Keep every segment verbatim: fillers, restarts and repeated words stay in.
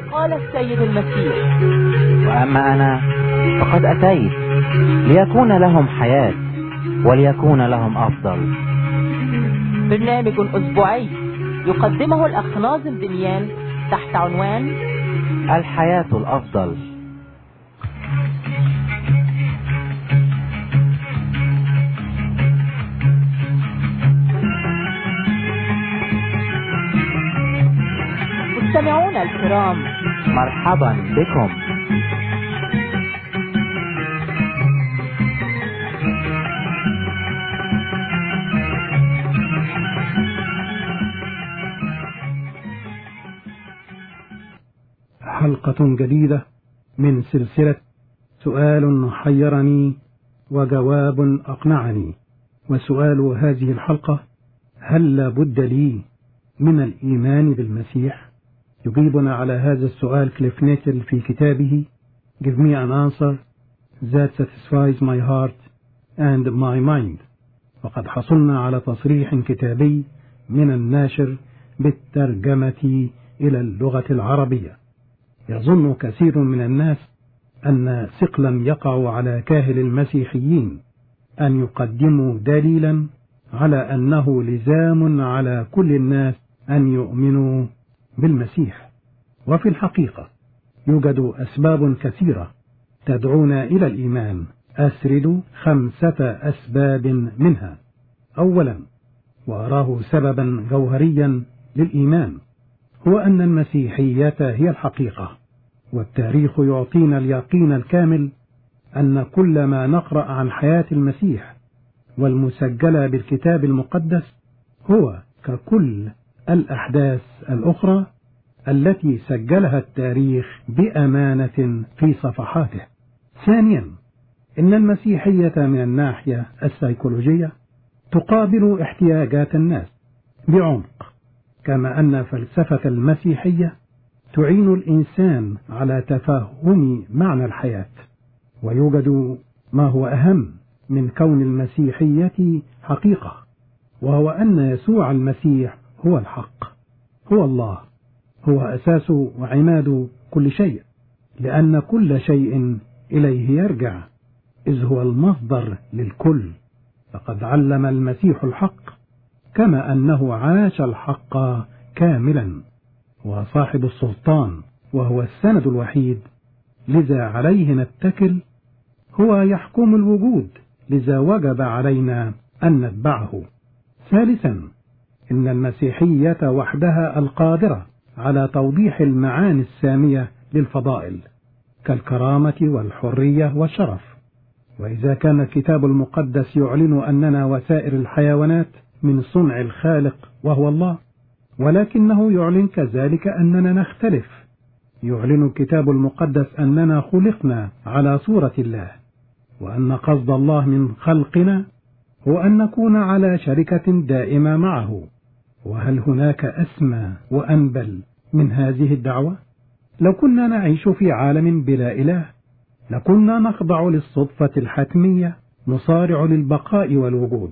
قال السيد المسيح: وأما أنا فقد أتيت ليكون لهم حياة وليكون لهم أفضل. برنامج أسبوعي يقدمه الأخ ناظم دميان تحت عنوان الحياة الأفضل. مستمعونا الكرام، مرحبا بكم. حلقة جديدة من سلسلة سؤال حيرني وجواب أقنعني. وسؤال هذه الحلقة: هل لابد لي من الإيمان بالمسيح؟ يجيبنا على هذا السؤال كليف نيتل في كتابه Give me an answer that satisfies my heart and my mind. وقد حصلنا على تصريح كتابي من الناشر بالترجمة إلى اللغة العربية. يظن كثير من الناس أن ثقلا يقع على كاهل المسيحيين أن يقدموا دليلا على أنه لزام على كل الناس أن يؤمنوا بالمسيح. وفي الحقيقة يوجد أسباب كثيرة تدعونا إلى الإيمان. أسرد خمسة أسباب منها. أولا، وأراه سببا جوهريا للإيمان، هو أن المسيحية هي الحقيقة، والتاريخ يعطينا اليقين الكامل أن كل ما نقرأ عن حياة المسيح والمسجلة بالكتاب المقدس هو ككل الأحداث الأخرى التي سجلها التاريخ بأمانة في صفحاته. ثانيا، إن المسيحية من الناحية السيكولوجية تقابل احتياجات الناس بعمق، كما أن فلسفة المسيحية تعين الإنسان على تفهم معنى الحياة. ويوجد ما هو أهم من كون المسيحية حقيقة، وهو أن يسوع المسيح هو الحق، هو الله، هو أساس وعماد كل شيء، لأن كل شيء إليه يرجع، إذ هو المصدر للكل. فقد علم المسيح الحق كما أنه عاش الحق كاملا، وصاحب السلطان، وهو السند الوحيد، لذا عليه نتكل. هو يحكم الوجود، لذا وجب علينا أن نتبعه. ثالثا، إن المسيحية وحدها القادرة على توضيح المعاني السامية للفضائل كالكرامة والحرية والشرف. وإذا كان الكتاب المقدس يعلن أننا وسائر الحيوانات من صنع الخالق وهو الله، ولكنه يعلن كذلك أننا نختلف. يعلن الكتاب المقدس أننا خلقنا على صورة الله، وأن قصد الله من خلقنا هو أن نكون على شركة دائمة معه. وهل هناك أسمى وأنبل من هذه الدعوة؟ لو كنا نعيش في عالم بلا إله لكنا نخضع للصدفة الحتمية، نصارع للبقاء والوجود،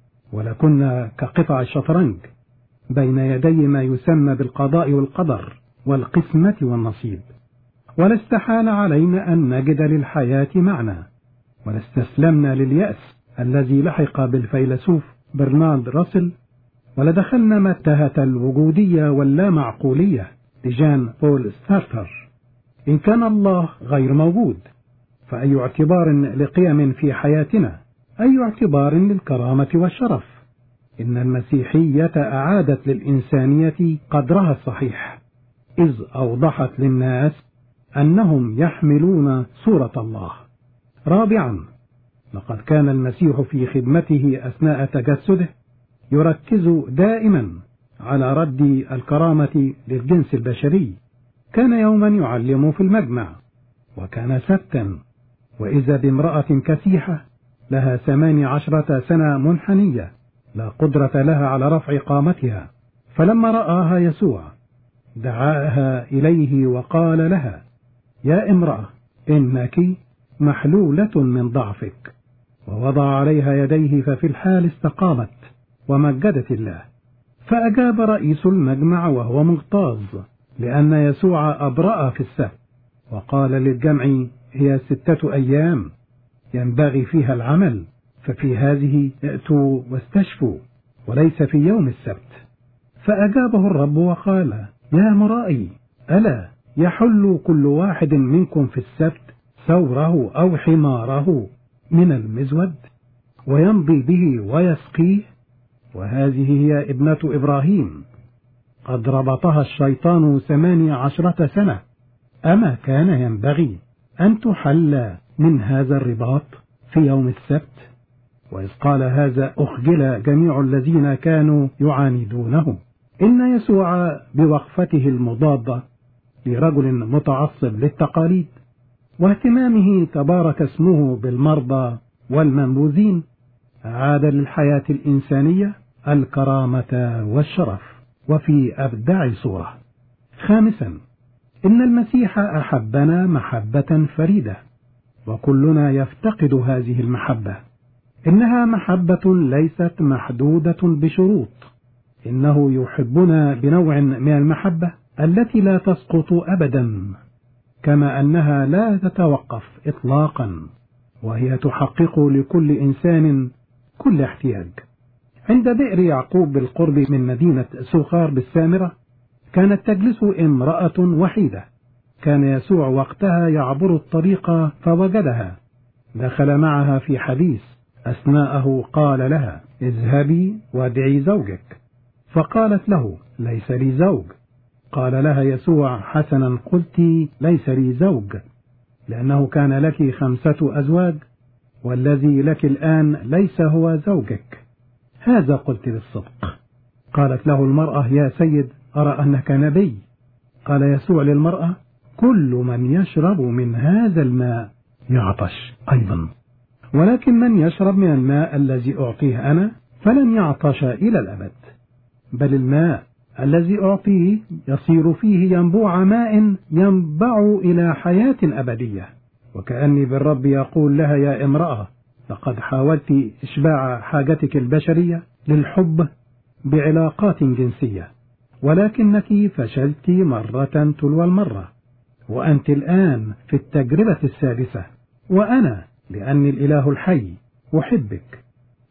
ولكنا كقطع الشطرنج بين يدي ما يسمى بالقضاء والقدر والقسمة والنصيب. ولا استحال علينا أن نجد للحياة معنى، ولا استسلمنا لليأس الذي لحق بالفيلسوف برنارد راسل، ولدخلنا متاهة الوجودية واللامعقولية لجان بول سارتر. إن كان الله غير موجود فأي اعتبار لقيم في حياتنا؟ أي اعتبار للكرامة والشرف؟ إن المسيحية أعادت للإنسانية قدرها الصحيح، إذ أوضحت للناس أنهم يحملون صورة الله. رابعا، لقد كان المسيح في خدمته أثناء تجسده يركز دائما على رد الكرامة للجنس البشري. كان يوما يعلم في المجمع، وكان سبتا، وإذا بامرأة كسيحة لها ثمان عشرة سنة منحنية لا قدرة لها على رفع قامتها. فلما رآها يسوع دعاها إليه وقال لها: يا امرأة، إنك محلولة من ضعفك. ووضع عليها يديه، ففي الحال استقامت ومجدت الله. فأجاب رئيس المجمع وهو مغتاظ لأن يسوع أبرأ في السبت وقال للجمع هي ستة أيام ينبغي فيها العمل، ففي هذه ائتوا واستشفوا وليس في يوم السبت. فأجابه الرب وقال: يا مرائي، ألا يحل كل واحد منكم في السبت ثوره أو حماره من المزود ويمضي به ويسقيه؟ وهذه هي ابنة إبراهيم، قد ربطها الشيطان ثمانية عشرة سنة، أما كان ينبغي أن تحل من هذا الرباط في يوم السبت؟ وإذ قال هذا أخجل جميع الذين كانوا يعاندونه. إن يسوع بوقفته المضادة لرجل متعصب للتقاليد واهتمامه تبارك اسمه بالمرضى والمنبوذين عاد للحياة الإنسانية الكرامة والشرف وفي أبدع صورة. خامسا، إن المسيح أحبنا محبة فريدة وكلنا يفتقد هذه المحبة. إنها محبة ليست محدودة بشروط، إنه يحبنا بنوع من المحبة التي لا تسقط أبدا، كما أنها لا تتوقف إطلاقا، وهي تحقق لكل إنسان كل احتياج. عند بئر يعقوب بالقرب من مدينة سوخار بالسامرة كانت تجلس امرأة وحيدة، كان يسوع وقتها يعبر الطريق فوجدها، دخل معها في حديث، أثناءه قال لها: اذهبي وادعي زوجك. فقالت له: ليس لي زوج. قال لها يسوع: حسنا قلت ليس لي زوج، لأنه كان لك خمسة أزواج والذي لك الآن ليس هو زوجك، هذا قلت بالصدق. قالت له المرأة: يا سيد، أرى أنك نبي. قال يسوع للمرأة: كل من يشرب من هذا الماء يعطش أيضا، ولكن من يشرب من الماء الذي أعطيه أنا فلن يعطش إلى الأبد، بل الماء الذي أعطيه يصير فيه ينبوع ماء ينبع إلى حياة أبدية. وكأني بالرب يقول لها: يا امرأة، لقد حاولت إشباع حاجتك البشرية للحب بعلاقات جنسية، ولكنك فشلت مرة تلو المرة، وأنت الآن في التجربة السادسة، وأنا لأني الإله الحي أحبك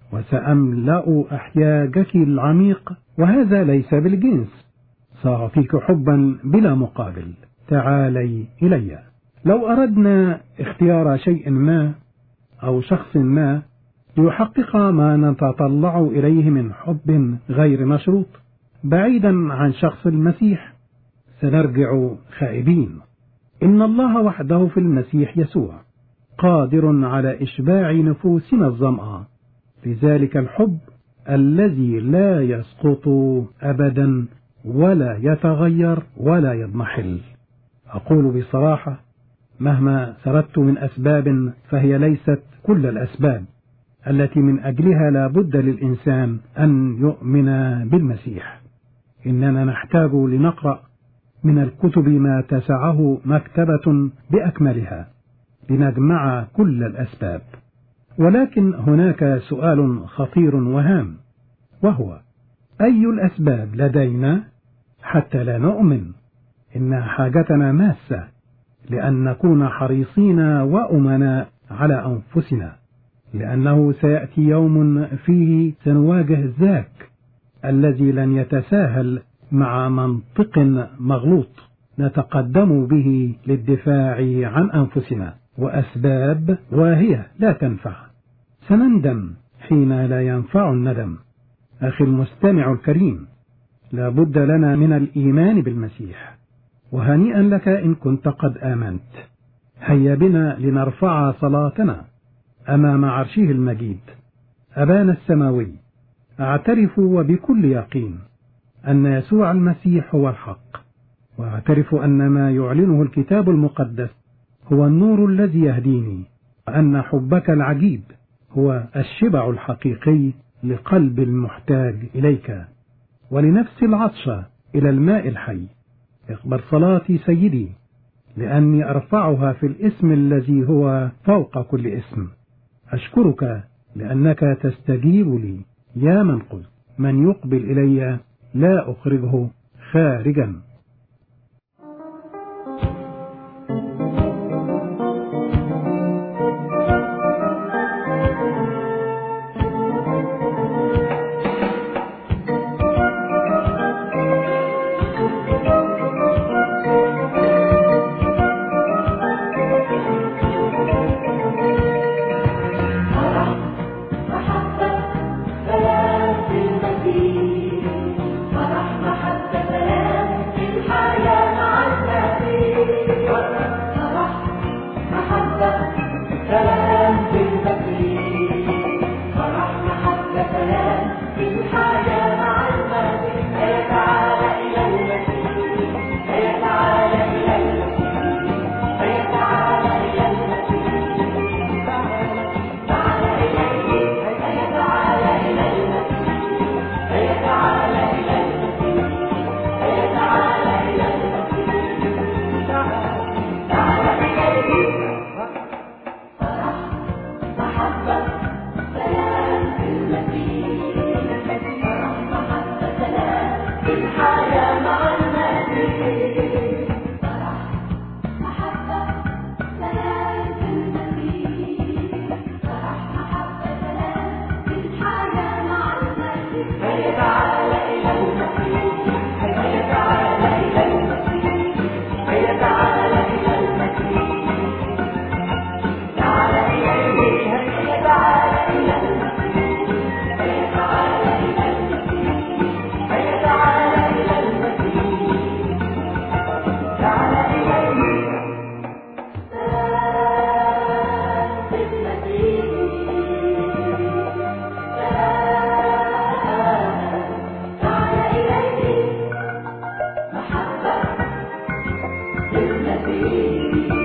وسأملأ أحياجك العميق، وهذا ليس بالجنس، سأعطيك حبا بلا مقابل، تعالي إلي. لو أردنا اختيار شيء ما أو شخص ما ليحقق ما نتطلع إليه من حب غير مشروط بعيدا عن شخص المسيح، سنرجع خائبين. إن الله وحده في المسيح يسوع قادر على إشباع نفوسنا الظمأ لذلك الحب الذي لا يسقط أبدا ولا يتغير ولا يضمحل. أقول بصراحة، مهما سردت من أسباب فهي ليست كل الأسباب التي من أجلها لا بد للإنسان أن يؤمن بالمسيح. إننا نحتاج لنقرأ من الكتب ما تسعه مكتبة بأكملها لنجمع كل الأسباب، ولكن هناك سؤال خطير وهام، وهو: أي الأسباب لدينا حتى لا نؤمن؟ إن حاجتنا ماسة لأن نكون حريصين وأمناء على أنفسنا، لأنه سيأتي يوم فيه سنواجه ذاك الذي لن يتساهل مع منطق مغلوط نتقدم به للدفاع عن أنفسنا، وأسباب واهية لا تنفع. سنندم حين لا ينفع الندم. أخي المستمع الكريم، لا بد لنا من الإيمان بالمسيح، وهنيئا لك إن كنت قد آمنت. هيا بنا لنرفع صلاتنا أمام عرشه المجيد. أبانا السماوي، أعترف وبكل يقين أن يسوع المسيح هو الحق، وأعترف أن ما يعلنه الكتاب المقدس هو النور الذي يهديني، وأن حبك العجيب هو الشبع الحقيقي لقلب المحتاج إليك ولنفس العطشة إلى الماء الحي. اقبل صلاتي سيدي، لأني أرفعها في الاسم الذي هو فوق كل اسم. أشكرك لأنك تستجيب لي، يا من قلت: من يقبل إلي لا أخرجه خارجا. الذي